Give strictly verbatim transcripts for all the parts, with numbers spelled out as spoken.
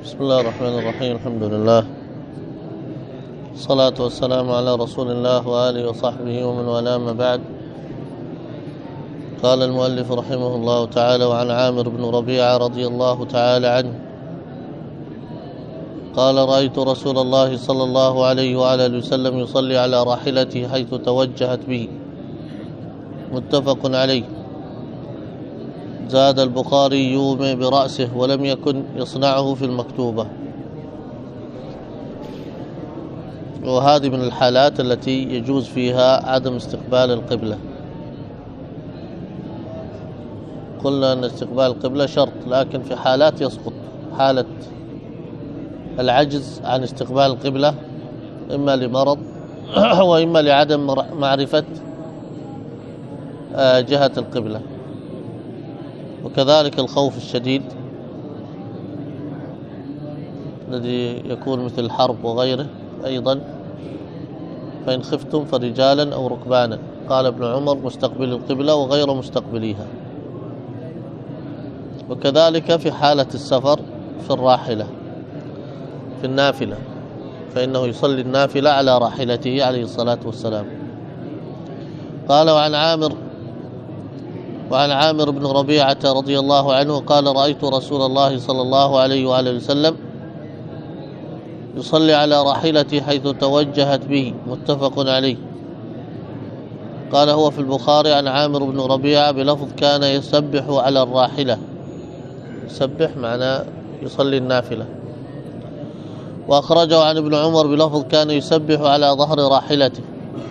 بسم الله الرحمن الرحيم. الحمد لله، الصلاة والسلام على رسول الله وآله وصحبه ومن والاه، ما بعد. قال المؤلف رحمه الله تعالى: وعن عامر بن ربيعة رضي الله تعالى عنه قال: رأيت رسول الله صلى الله عليه وعلى آله وسلم يصلي على راحلته حيث توجهت به، متفق عليه. زاد البخاري: يومئ برأسه، ولم يكن يصنعه في المكتوبة. وهذه من الحالات التي يجوز فيها عدم استقبال القبلة. قلنا أن استقبال القبلة شرط، لكن في حالات يسقط: حالة العجز عن استقبال القبلة، إما لمرض وإما لعدم معرفة جهة القبلة، وكذلك الخوف الشديد الذي يكون مثل الحرب وغيره أيضا. فإن خفتم فرجالا أو ركبانا، قال ابن عمر: مستقبل القبلة وغير مستقبليها. وكذلك في حالة السفر في الراحلة في النافلة، فإنه يصلي النافلة على راحلته عليه الصلاة والسلام. قال: وعن عامر وعن عامر بن ربيعة رضي الله عنه قال: رأيت رسول الله صلى الله عليه وآله وسلم يصلي على راحلته حيث توجهت به، متفق عليه. قال: هو في البخاري عن عامر بن ربيعة بلفظ: كان يسبح على الراحلة. يسبح معناه يصلي النافلة. وأخرجه عن ابن عمر بلفظ: كان يسبح على ظهر راحلته.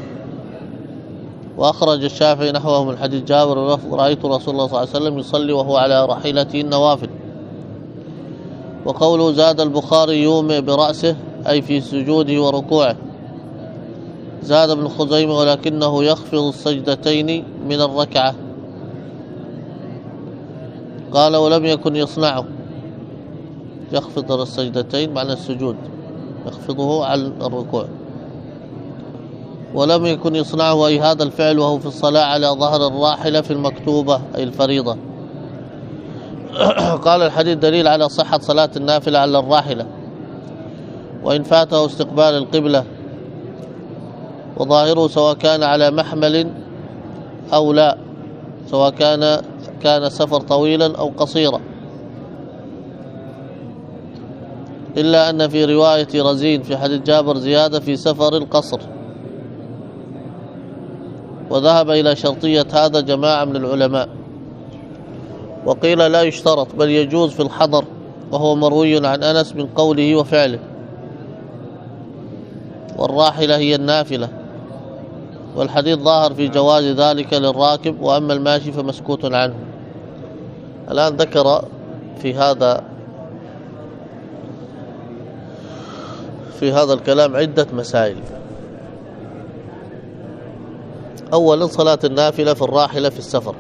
وأخرج الشافعي نحوه من حديث جابر بلفظ: رأيت رسول الله صلى الله عليه وسلم يصلي وهو على راحلته النوافل. وقوله زاد البخاري: يومئ برأسه، أي في سجوده وركوعه. زاد ابن خزيمة: ولكنه يخفض السجدتين من الركعة. قال: ولم يكن يصنعه. يخفض السجدتين معنى السجود، يخفضه على الركوع. ولم يكن يصنعه، أي هذا الفعل، وهو في الصلاة على ظهر الراحلة في المكتوبة أي الفريضة. قال: الحديث دليل على صحة صلاة النافلة على الراحلة، وإن فاته استقبال القبلة، وظاهره سواء كان على محمل أو لا، سواء كان كان سفر طويلا أو قصيرا، إلا أن في رواية رزين في حديث جابر زيادة: في سفر القصر. وذهب إلى شرطية هذا جماعة من العلماء، وقيل لا يشترط، بل يجوز في الحضر، وهو مروي عن أنس من قوله وفعله. والراحلة هي النافلة، والحديث ظاهر في جواز ذلك للراكب، وأما الماشي فمسكوت عنه. الآن ذكر في هذا في هذا الكلام عدة مسائل. أولا، صلاة النافلة في الراحلة في السفر،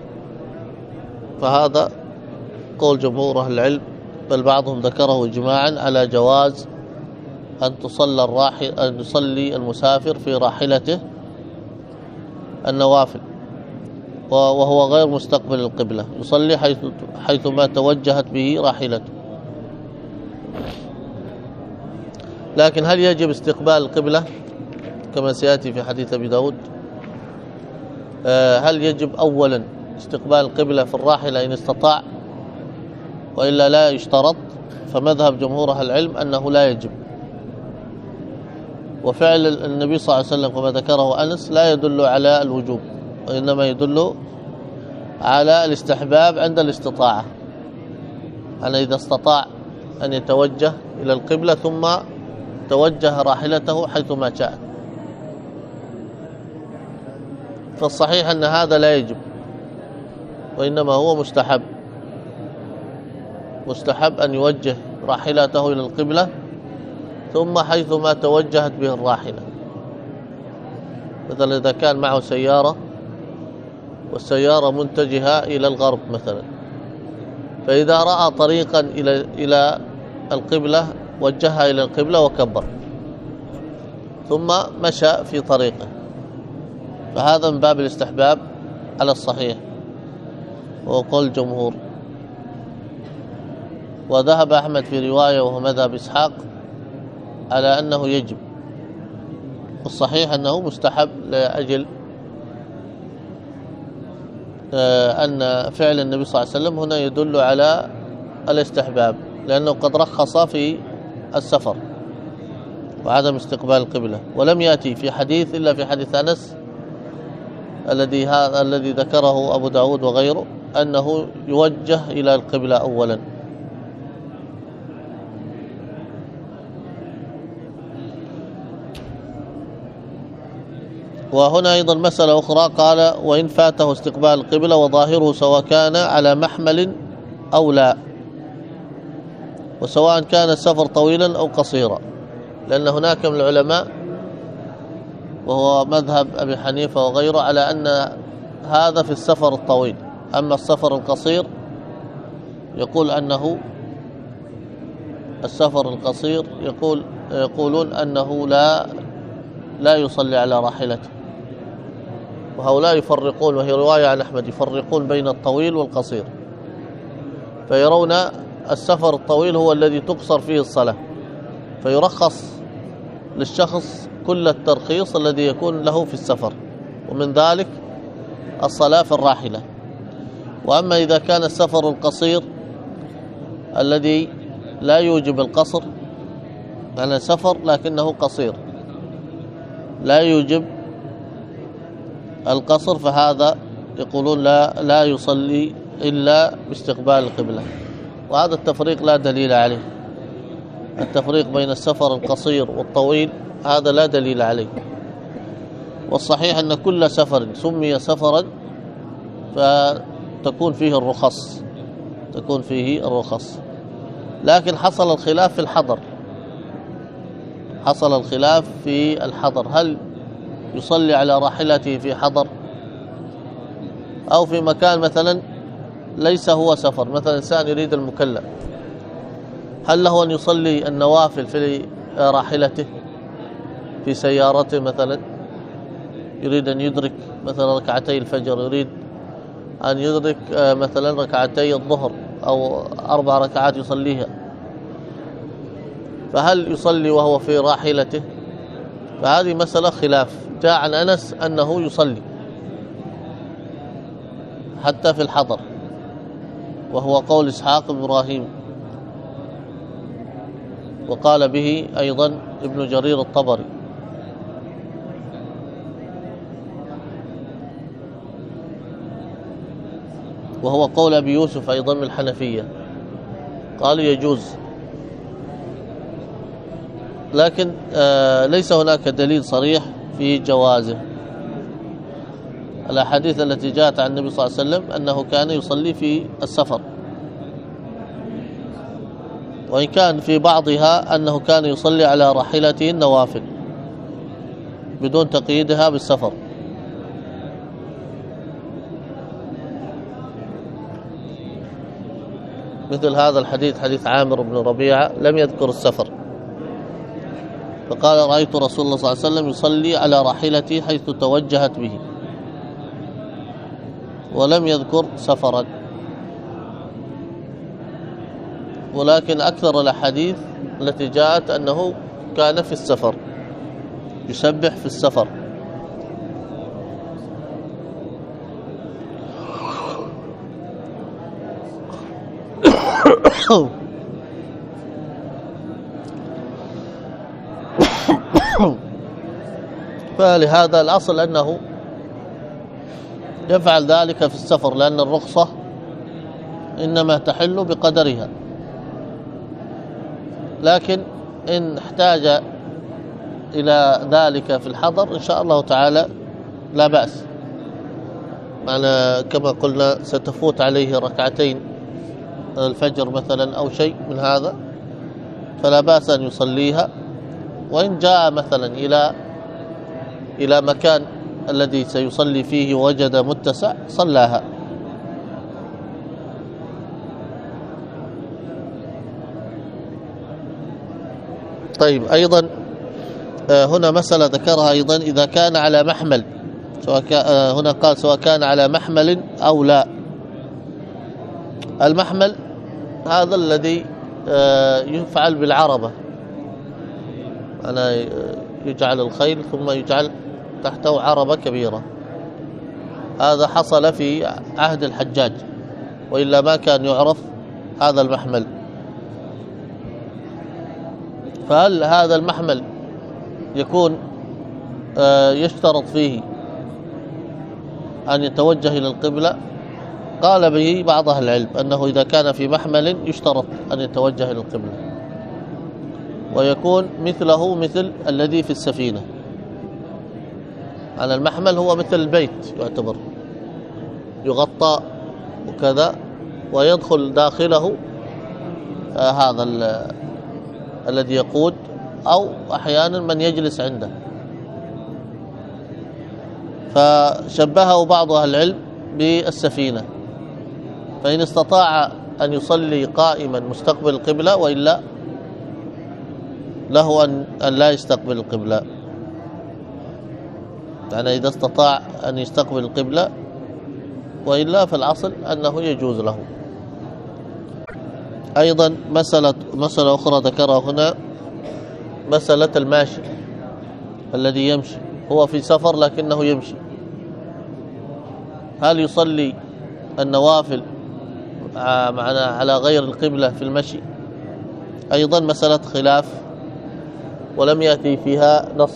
فهذا قول جمهور أهل العلم، بل بعضهم ذكره إجماعا على جواز أن تصلى الراحل أن يصلي المسافر في راحلته النوافل وهو غير مستقبل القبلة، يصلي حيث حيثما توجهت به راحلته. لكن هل يجب استقبال القبلة كما سيأتي في حديث أبي داود؟ هل يجب أولا استقبال القبلة في الراحلة إن استطاع، وإلا لا يشترط؟ فمذهب جمهور أهل العلم أنه لا يجب. وفعل النبي صلى الله عليه وسلم كما ذكره أنس لا يدل على الوجوب، وإنما يدل على الاستحباب عند الاستطاعة. أنا إذا استطاع أن يتوجه إلى القبلة ثم توجه راحلته حيثما شاء، فالصحيح أن هذا لا يجب، وإنما هو مستحب. مستحب أن يوجه راحلته إلى القبلة ثم حيثما توجهت به الراحلة. مثلا إذا كان معه سيارة والسيارة منتجهة إلى الغرب مثلا، فإذا رأى طريقا إلى إلى القبلة وجهها إلى القبلة وكبر، ثم مشى في طريقه، فهذا من باب الاستحباب على الصحيح، وقول الجمهور. وذهب أحمد في رواية وهو مذهب إسحاق على أنه يجب، والصحيح أنه مستحب لأجل أن فعل النبي صلى الله عليه وسلم هنا يدل على الاستحباب، لأنه قد رخص في السفر وعدم استقبال القبلة، ولم يأتي في حديث إلا في حديث أنس الذي هذا الذي ذكره أبو داود وغيره أنه يوجه إلى القبلة أولا. وهنا أيضا مسألة أخرى، قال وإن فاته استقبال القبلة وظاهره سواء كان على محمل أو لا، وسواء كان السفر طويلا أو قصيرا، لأن هناك من العلماء وهو مذهب أبي حنيفة وغيره على أن هذا في السفر الطويل، أما السفر القصير يقول أنه السفر القصير يقول يقولون أنه لا لا يصلي على راحلته، وهؤلاء يفرقون، وهي رواية عن أحمد، يفرقون بين الطويل والقصير، فيرون السفر الطويل هو الذي تقصر فيه الصلاة، فيرخص للشخص كل الترخيص الذي يكون له في السفر، ومن ذلك الصلاة في الراحلة. وأما إذا كان السفر القصير الذي لا يوجب القصر، يعني سفر لكنه قصير لا يوجب القصر، فهذا يقولون لا لا يصلي إلا باستقبال القبلة، وهذا التفريق لا دليل عليه. التفريق بين السفر القصير والطويل هذا لا دليل عليه، والصحيح أن كل سفر سمي سفرا فتكون فيه الرخص تكون فيه الرخص لكن حصل الخلاف في الحضر حصل الخلاف في الحضر هل يصلي على راحلته في حضر أو في مكان مثلا ليس هو سفر، مثلا إنسان يريد المكلف، هل له أن يصلي النوافل في راحلته في سيارته، مثلا يريد أن يدرك مثلا ركعتي الفجر، يريد أن يدرك مثلا ركعتي الظهر أو أربع ركعات يصليها، فهل يصلي وهو في راحلته؟ فهذه مسألة خلاف. جاء عن أنس أنه يصلي حتى في الحضر، وهو قول إسحاق بن إبراهيم، وقال به أيضا ابن جرير الطبري. وهو قول أبي يوسف أيضا من الحنفية، قالوا يجوز، لكن آه ليس هناك دليل صريح في جوازه. الأحاديث التي جاءت عن النبي صلى الله عليه وسلم أنه كان يصلي في السفر، وإن كان في بعضها أنه كان يصلي على راحلته النوافل بدون تقييدها بالسفر. مثل هذا الحديث حديث عامر بن ربيعة لم يذكر السفر، فقال رأيت رسول الله صلى الله عليه وسلم يصلي على راحلته حيث توجهت به، ولم يذكر سفرا. ولكن أكثر الأحاديث التي جاءت أنه كان في السفر يسبح في السفر. فلهذا الأصل أنه يفعل ذلك في السفر، لأن الرخصة إنما تحل بقدرها، لكن إن احتاج إلى ذلك في الحضر إن شاء الله تعالى لا بأس. معنا كما قلنا ستفوت عليه ركعتين الفجر مثلا أو شيء من هذا، فلا بأس أن يصليها. وإن جاء مثلا إلى إلى مكان الذي سيصلي فيه وجد متسع صلاها. طيب، أيضا هنا مسألة ذكرها أيضا، إذا كان على محمل، سواء هنا قال سواء كان على محمل أو لا. المحمل هذا الذي يفعل بالعربة، أنا يجعل الخيل ثم يجعل تحته عربة كبيرة. هذا حصل في عهد الحجاج، وإلا ما كان يعرف هذا المحمل. فهل هذا المحمل يكون يشترط فيه أن يتوجه إلى القبلة؟ قال به بعض أهل العلم أنه إذا كان في محمل يشترط أن يتوجه إلى القبلة، ويكون مثله مثل الذي في السفينة. على المحمل هو مثل البيت يعتبر، يغطى وكذا، ويدخل داخله آه هذا الذي يقود، أو أحيانا من يجلس عنده. فشبهه بعض أهل العلم بالسفينة، فإن استطاع أن يصلي قائما مستقبل القبلة، وإلا له أن لا يستقبل القبلة. يعني إذا استطاع أن يستقبل القبلة، وإلا فالأصل أنه يجوز له. أيضا مسألة مسألة أخرى ذكرها هنا، مسألة الماشي الذي يمشي، هو في سفر لكنه يمشي، هل يصلي النوافل معنا على غير القبلة في المشي؟ أيضا مسألة خلاف، ولم يأتي فيها نص.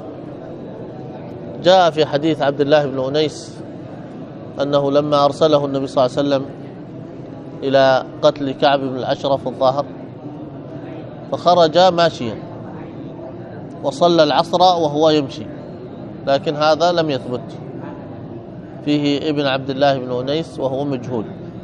جاء في حديث عبد الله بن أنيس أنه لما أرسله النبي صلى الله عليه وسلم إلى قتل كعب بن الأشرف الظاهر، فخرج ماشيا وصلى العصر وهو يمشي، لكن هذا لم يثبت فيه ابن عبد الله بن أنيس وهو مجهول.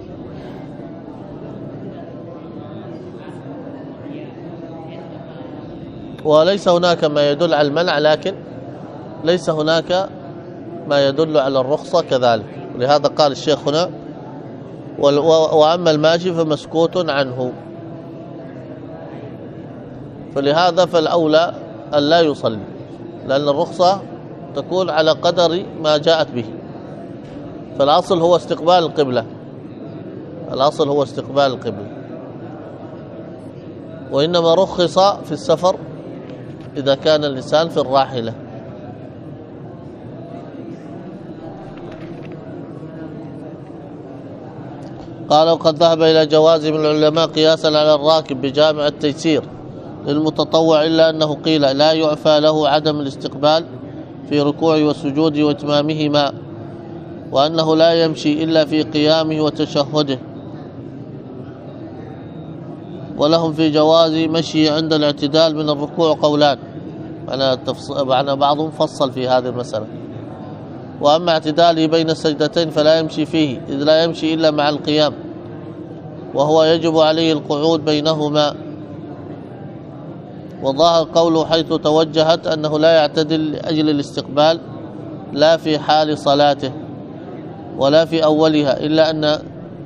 وليس هناك ما يدل على المنع، لكن ليس هناك ما يدل على الرخصة كذلك، ولهذا قال الشيخ هنا: وأما الماشي فمسكوت عنه. فلهذا فالأولى أن لا يصلي، لأن الرخصة تكون على قدر ما جاءت به. فالأصل هو استقبال القبلة، الأصل هو استقبال القبلة، وإنما رخص في السفر إذا كان الإنسان في الراحلة. قال: وقد ذهب إلى جواز من العلماء قياسا على الراكب بجامع التيسير للمتطوع، إلا أنه قيل لا يعفى له عدم الاستقبال في ركوع والسجود وإتمامهما، وأنه لا يمشي إلا في قيامه وتشهده. ولهم في جواز مشي عند الاعتدال من الركوع قولان، معنى بعضهم فصل في هذه المسألة. وأما اعتداله بين السجدتين فلا يمشي فيه، إذ لا يمشي إلا مع القيام، وهو يجب عليه القعود بينهما. وظاهر قوله حيث توجهت أنه لا يعتدل لأجل الاستقبال، لا في حال صلاته ولا في أولها، إلا أن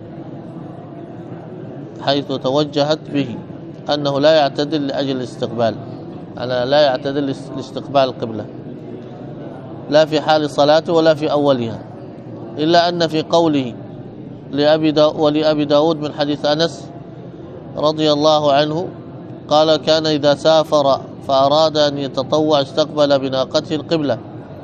حيث توجهت به أنه لا يعتدل لأجل الاستقبال، أنا لا يعتدل لاستقبال القبلة لا في حال صلاته ولا في أولها، إلا أن في قوله لأبي دا ولأبي داود من حديث أنس رضي الله عنه قال: كان إذا سافر فأراد أن يتطوع استقبل بناقته القبلة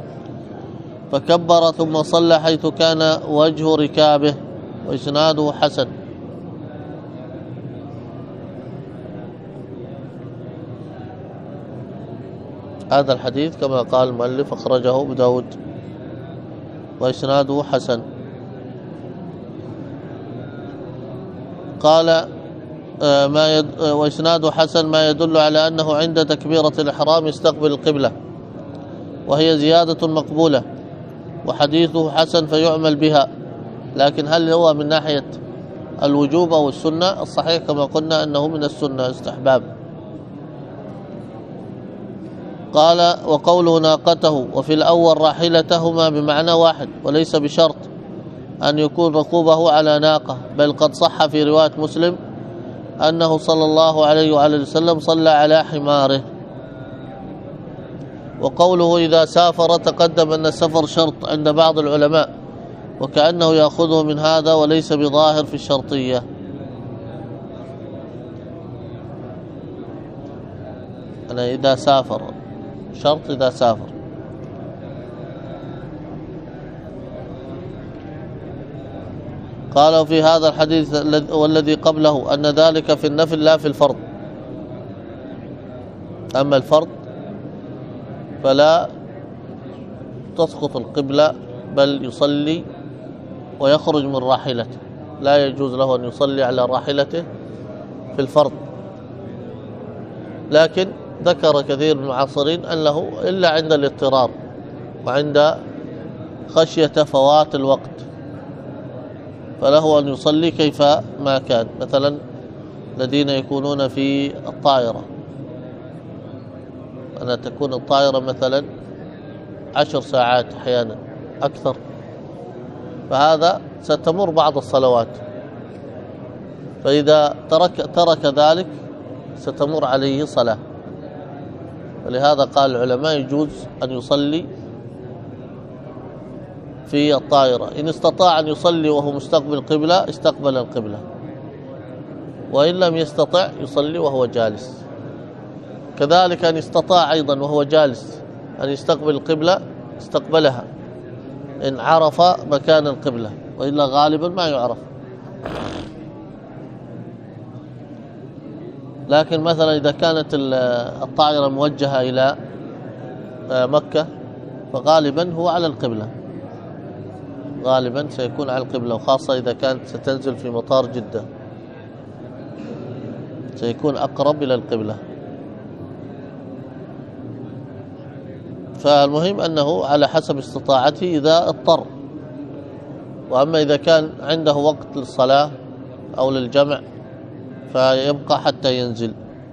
فكبر ثم صلى حيث كان وجه ركابه، وإسناده حسن. هذا الحديث كما قال المؤلف أخرجه أبو داود وإسناده حسن. قال ما يد... وإسناده حسن ما يدل على أنه عند تكبيرة الإحرام يستقبل القبلة، وهي زيادة مقبولة، وحديثه حسن فيعمل بها. لكن هل هو من ناحية الوجوب أو السنة؟ الصحيح كما قلنا أنه من السنة استحباب. قال: وقوله ناقته وفي الأول راحلتهما بمعنى واحد، وليس بشرط أن يكون ركوبه على ناقة، بل قد صح في رواية مسلم أنه صلى الله عليه وآله وسلم صلى على حماره. وقوله إذا سافر تقدم أن السفر شرط عند بعض العلماء، وكأنه يأخذه من هذا وليس بظاهر في الشرطية. أنا إذا سافر، شرط إذا سافر. قالوا في هذا الحديث والذي قبله أن ذلك في النفل لا في الفرض. أما الفرض فلا تسقط القبلة، بل يصلي ويخرج من راحلته، لا يجوز له أن يصلي على راحلته في الفرض. لكن ذكر كثير من المعاصرين أنه إلا عند الاضطرار وعند خشية فوات الوقت فله أن يصلي كيف ما كان. مثلا الذين يكونون في الطائرة، أن تكون الطائرة مثلا عشر ساعات أحيانا أكثر، فهذا ستمر بعض الصلوات، فإذا ترك, ترك ذلك ستمر عليه صلاة. ولهذا قال العلماء يجوز أن يصلي في الطائرة، إن استطاع أن يصلي وهو مستقبل القبلة استقبل القبلة، وإن لم يستطع يصلي وهو جالس. كذلك أن استطاع أيضا وهو جالس أن يستقبل القبلة استقبلها إن عرف مكان القبلة، وإلا غالبا ما يعرف. لكن مثلا إذا كانت الطائرة موجهة إلى مكة فغالبا هو على القبلة، غالبا سيكون على القبلة، وخاصة إذا كانت ستنزل في مطار جدة سيكون أقرب إلى القبلة. فالمهم أنه على حسب استطاعته إذا اضطر. وأما إذا كان عنده وقت للصلاة أو للجمع فيبقى حتى ينزل.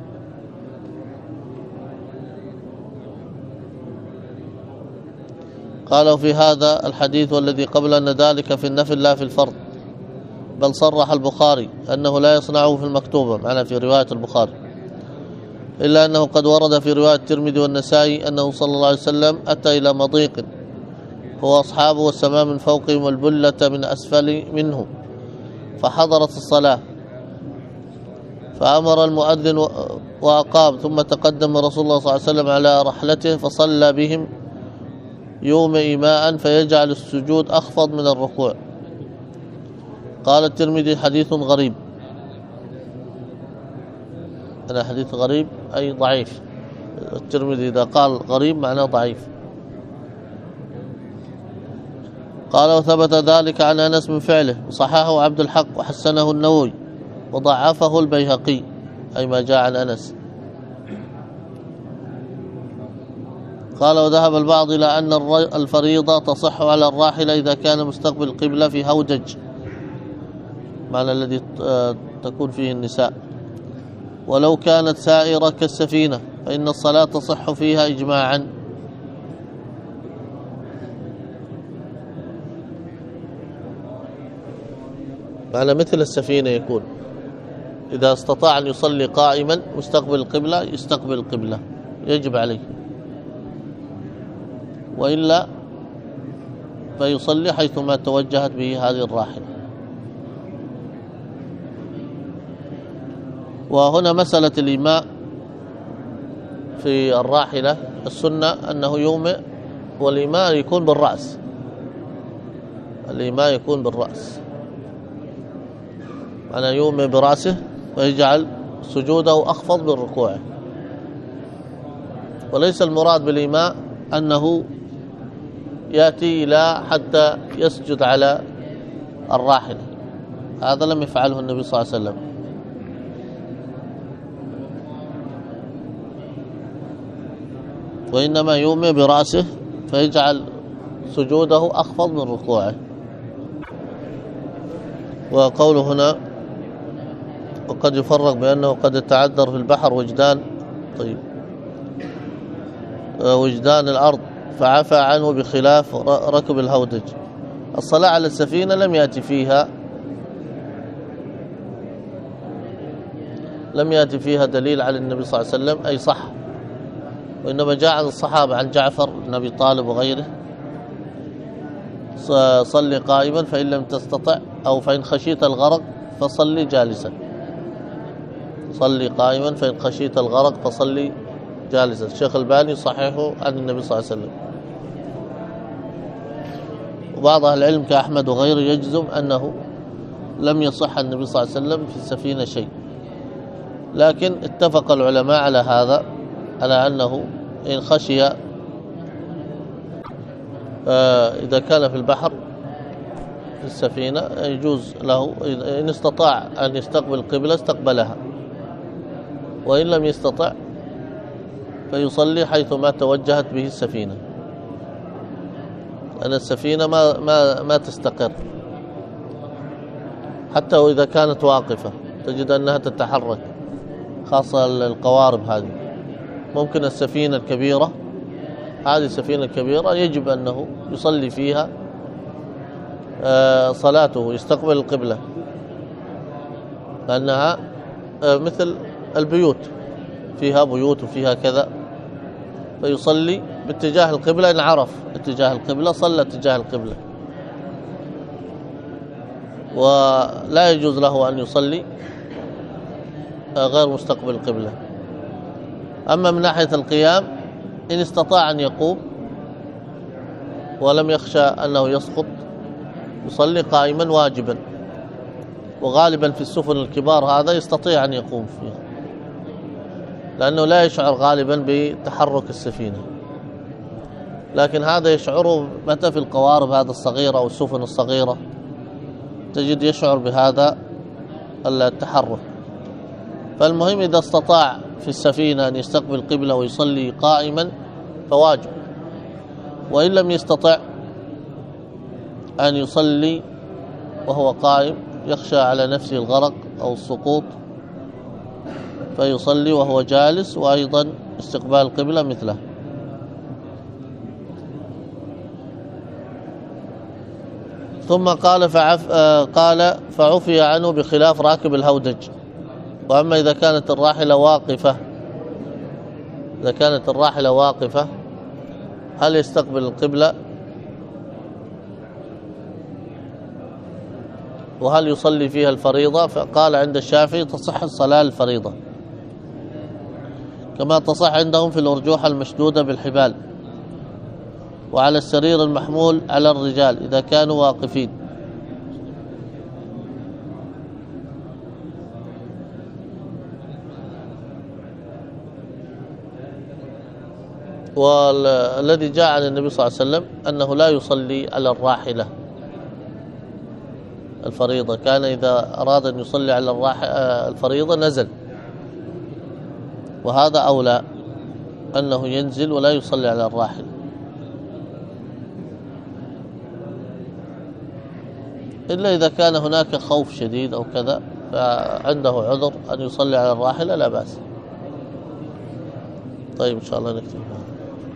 قالوا في هذا الحديث والذي قبل أن ذلك في النفل لا في الفرض، بل صرح البخاري أنه لا يصنعه في المكتوبة، معنا في رواية البخاري، إلا أنه قد ورد في رواية الترمذي والنسائي أنه صلى الله عليه وسلم أتى إلى مضيق هو أصحابه والسماء من فوقهم والبلة من أسفل منهم، فحضرت الصلاة فأمر المؤذن وأقام، ثم تقدم رسول الله صلى الله عليه وسلم على رحلته فصلى بهم يوم إيماء فيجعل السجود أخفض من الركوع. قال الترمذي حديث غريب. أنا حديث غريب أي ضعيف. الترمذي إذا قال غريب معناه ضعيف. قال وثبت ذلك عن أنس من فعله، وصححه عبد الحق وحسنه النووي وضعفه البيهقي، أي ما جاء عن أنس. قال وذهب البعض إلى أن الفريضة تصح على الراحلة إذا كان مستقبل القبلة في هودج، معنى الذي تكون فيه النساء، ولو كانت سائرة كالسفينة فإن الصلاة تصح فيها إجماعا. معنى مثل السفينة يكون إذا استطاع أن يصلي قائما مستقبل القبلة يستقبل القبلة يجب عليه، وإلا فيصلي حيثما توجهت به هذه الراحلة. وهنا مسألة الإيماء في الراحلة، السنة أنه يومئ، والإيماء يكون بالرأس، الإيماء يكون بالرأس، معنى يومئ برأسه ويجعل سجوده أخفض من ركوعه. وليس المراد بالإيماء أنه يأتي إلى حتى يسجد على الراحلة، هذا لم يفعله النبي صلى الله عليه وسلم. وإنما يومئ برأسه فيجعل سجوده أخفض من ركوعه. وقوله هنا وقد يفرق بأنه قد يتعذر في البحر وجدان، طيب وجدان الأرض فعفى عنه بخلاف ركب الهودج. الصلاة على السفينة لم يأتي فيها لم يأتي فيها دليل على النبي صلى الله عليه وسلم، أي صح، وإنما جاء عن الصحابة عن جعفر بن أبي طالب وغيره صلي قائما فإن لم تستطع أو فإن خشيت الغرق فصلي جالسا، صلي قائما فإن خشيت الغرق فصلي جالسا. الشيخ الباني صحيحه عن النبي صلى الله عليه وسلم. وبعض أهل العلم كأحمد وغيره يجزم أنه لم يصح النبي صلى الله عليه وسلم في السفينة شيء، لكن اتفق العلماء على هذا، على أنه إن خشي إذا كان في البحر في السفينة يجوز له إن استطاع أن يستقبل القبلة استقبلها، وإن لم يستطع فيصلي حيث ما توجهت به السفينة، لأن السفينة ما ما ما تستقر حتى وإذا كانت واقفة، تجد أنها تتحرك، خاصة القوارب هذه. ممكن السفينة الكبيرة، هذه السفينة الكبيرة يجب أنه يصلي فيها صلاته يستقبل القبلة، لأنها مثل البيوت، فيها بيوت وفيها كذا، فيصلي باتجاه القبلة. إن عرف اتجاه القبلة صلى اتجاه القبلة، ولا يجوز له أن يصلي غير مستقبل القبلة. أما من ناحية القيام، إن استطاع أن يقوم ولم يخشى أنه يسقط يصلي قائما واجبا، وغالبا في السفن الكبار هذا يستطيع أن يقوم فيها، لأنه لا يشعر غالبا بتحرك السفينة، لكن هذا يشعره متى في القوارب هذا الصغيرة أو السفن الصغيرة، تجد يشعر بهذا التحرك. فالمهم إذا استطاع في السفينة أن يستقبل القبلة ويصلي قائما فواجب، وإن لم يستطع أن يصلي وهو قائم يخشى على نفسه الغرق أو السقوط فيصلي وهو جالس، وأيضا استقبال القبلة مثله. ثم قال فعف قال فعفي عنه بخلاف راكب الهودج. وأما إذا كانت الراحلة واقفة إذا كانت الراحلة واقفة هل يستقبل القبلة، وهل يصلي فيها الفريضة؟ فقال عند الشافعي تصح الصلاة الفريضة، كما تصح عندهم في الأرجوحة المشدودة بالحبال، وعلى السرير المحمول على الرجال إذا كانوا واقفين. والذي جاء عن النبي صلى الله عليه وسلم أنه لا يصلي على الراحلة الفريضة، كان إذا أراد أن يصلي على الفريضة نزل، وهذا أولى أنه ينزل ولا يصلي على الراحلة. إلا إذا كان هناك خوف شديد أو كذا فعنده عذر أن يصلي على الراحلة لا بأس. طيب إن شاء الله نكتب.